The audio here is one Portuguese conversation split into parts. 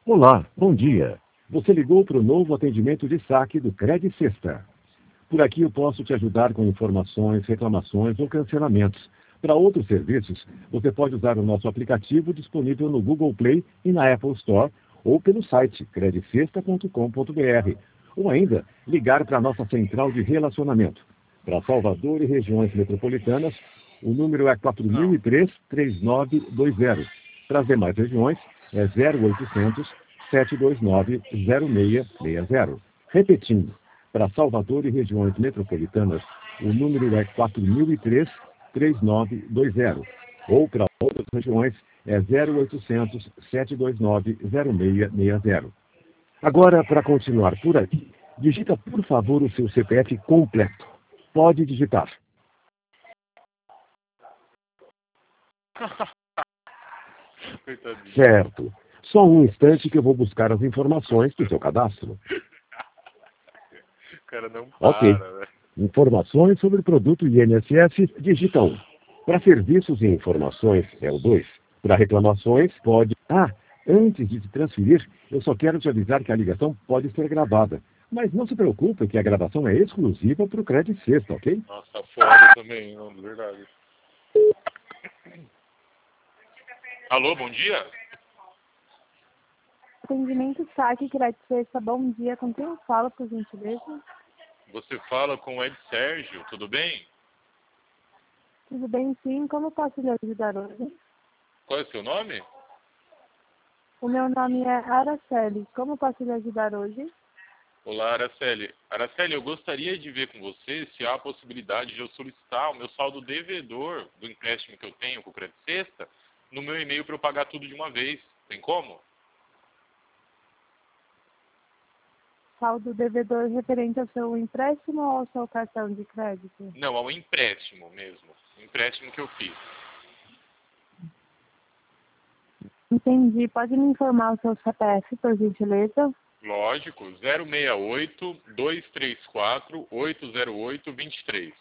Olá, bom dia. Você ligou para o novo atendimento de saque do Credit Sexta. Por aqui eu posso te ajudar com informações, reclamações ou cancelamentos. Para outros serviços, você pode usar o nosso aplicativo disponível no Google Play e na Apple Store ou pelo site creditsexta.com.br ou ainda ligar para a nossa central de relacionamento. Para Salvador e regiões metropolitanas, o número é 4003-3920. Para as demais regiões, é 0800 729 0660. Repetindo, para Salvador e regiões metropolitanas, o número é 4003-3920. Ou para outras regiões, é 0800 729 0660. Agora, para continuar por aqui, digita, por favor, o seu CPF completo. Pode digitar. Coitadinho. Certo. Só um instante que eu vou buscar as informações do seu cadastro. O cara não Ok. para, velho. Informações sobre o produto INSS, digita 1. Para serviços e informações, é o 2. Para reclamações, pode... antes de te transferir, eu só quero te avisar que a ligação pode ser gravada. Mas não se preocupe que a gravação é exclusiva para o Credit Sexta, ok? Nossa, foda também, não, de verdade. Alô, bom dia? Atendimento saque, Credit Sexta, bom dia. Com quem eu falo, por gentileza? Você fala com o Ed Sérgio, tudo bem? Tudo bem, sim. Como posso lhe ajudar hoje? Qual é o seu nome? O meu nome é Araceli. Como posso lhe ajudar hoje? Olá, Araceli. Araceli, eu gostaria de ver com você se há a possibilidade de eu solicitar o meu saldo devedor do empréstimo que eu tenho com o Credit Sexta no meu e-mail para eu pagar tudo de uma vez. Tem como? Saldo devedor referente ao seu empréstimo ou ao seu cartão de crédito? Não, ao empréstimo mesmo. O empréstimo que eu fiz. Entendi. Pode me informar o seu CPF, por gentileza? Lógico, 068-234-808-23.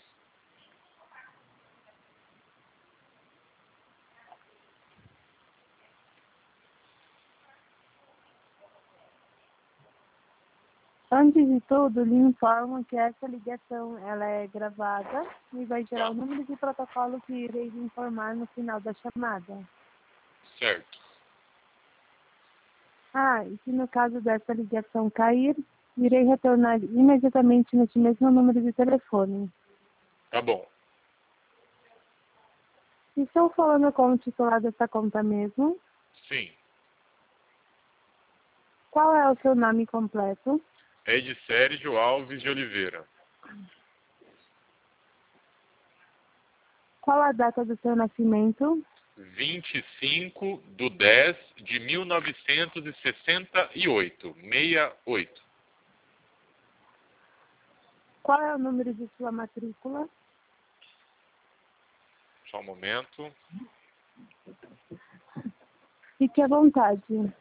Antes de tudo, lhe informo que essa ligação ela é gravada e vai gerar o número de protocolo que irei lhe informar no final da chamada. Certo. E se no caso dessa ligação cair, irei retornar imediatamente neste mesmo número de telefone. Tá bom. Estou falando com o titular dessa conta mesmo. Sim. Qual é o seu nome completo? Ed Sérgio Alves de Oliveira. Qual a data do seu nascimento? 25/10/1968. 68. Qual é o número de sua matrícula? Só um momento. Fique à vontade.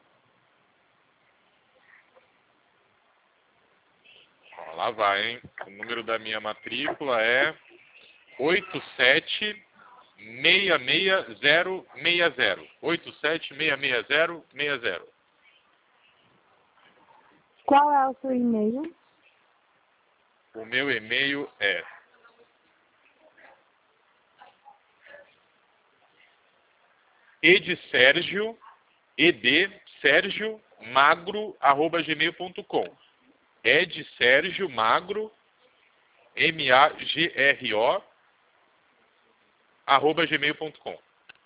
Ó, lá vai, hein? O número da minha matrícula é 8766060. 8766060. Qual é o seu e-mail? O meu e-mail é edsergio@gmail.com. Edsergio Magro, MAGRO, @gmail.com.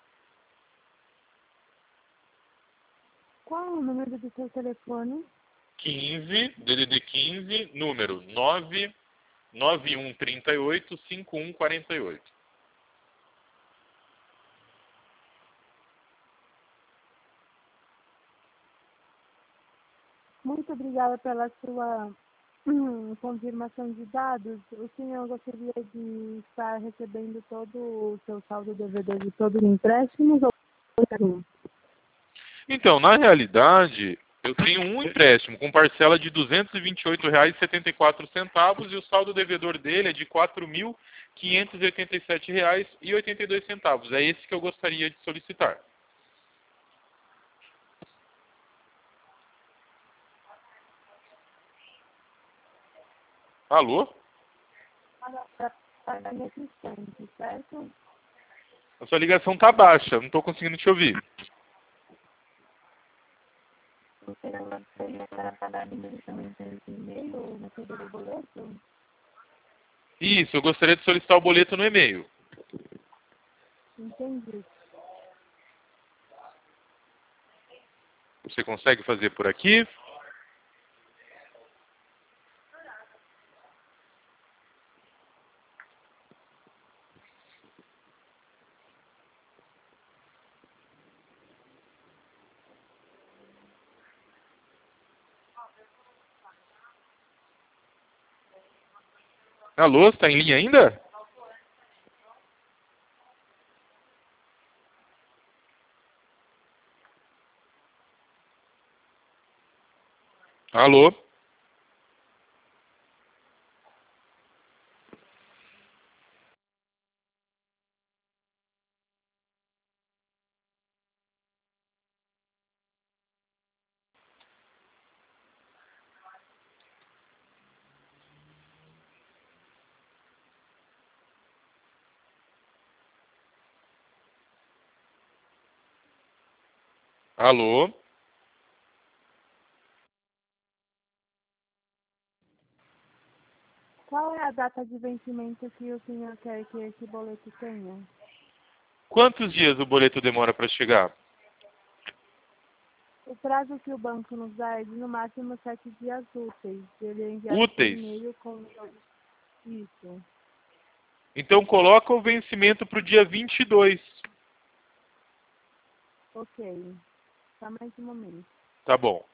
Qual é o número do seu telefone? 15, DDD 15, número 99138-5148. Muito obrigada pela sua confirmação de dados. O senhor gostaria de estar recebendo todo o seu saldo devedor de todos os empréstimos ou não? Então, na realidade, eu tenho um empréstimo com parcela de R$ 228,74 e o saldo devedor dele é de R$ 4.587,82. É esse que eu gostaria de solicitar. Alô? Para pagamento instante, certo? A sua ligação tá baixa, não estou conseguindo te ouvir. Você não gostaria para pagar diretamente esse e-mail ou receber o boleto? Isso, eu gostaria de solicitar o boleto no e-mail. Entendi. Você consegue fazer por aqui? Alô, está em linha ainda? Alô? Alô? Qual é a data de vencimento que o senhor quer que esse boleto tenha? Quantos dias o boleto demora para chegar? O prazo que o banco nos dá é de no máximo 7 dias úteis. Ele enviar por Úteis? e-mail com isso. Então coloca o vencimento para o dia 22. Ok. Só mais um momento. Tá bom.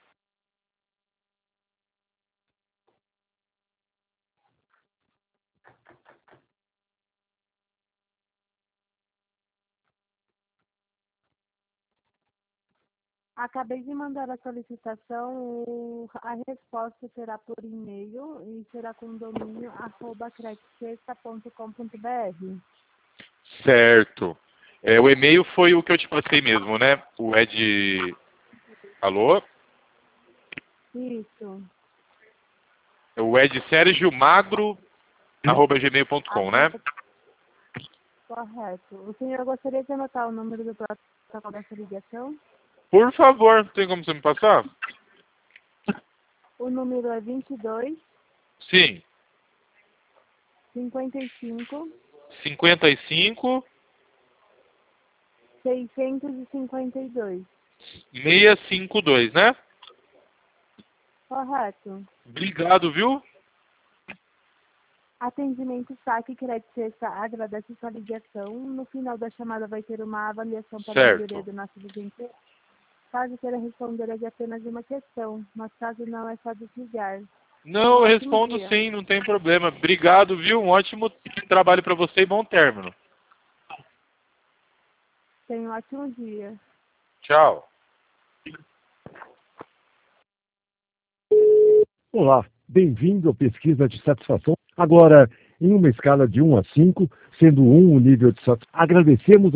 Acabei de mandar a solicitação, a resposta será por e-mail e será com domínio @credicesta.com.br. Certo. O e-mail foi o que eu te passei mesmo, né? O Ed... Alô? Isso. O Ed Sérgio Magro, @gmail.com, né? Correto. O senhor gostaria de anotar o número do protocolo dessa ligação? Por favor, tem como você me passar? O número é 22 Sim. 55 55 652. 652, né? Correto. Obrigado, viu? Atendimento Saque Crédito Sexta agradece sua ligação. No final da chamada vai ter uma avaliação para a Certo. melhoria do nosso desempenho. Caso queira responder de apenas uma questão, mas caso não, é só desligar. Não, eu Ótimo respondo dia. sim, não tem problema. Obrigado, viu? Um ótimo trabalho para você e bom término. Tenha um ótimo dia. Tchau. Olá, bem-vindo à pesquisa de satisfação. Agora, em uma escala de 1 a 5, sendo 1 o nível de satisfação, agradecemos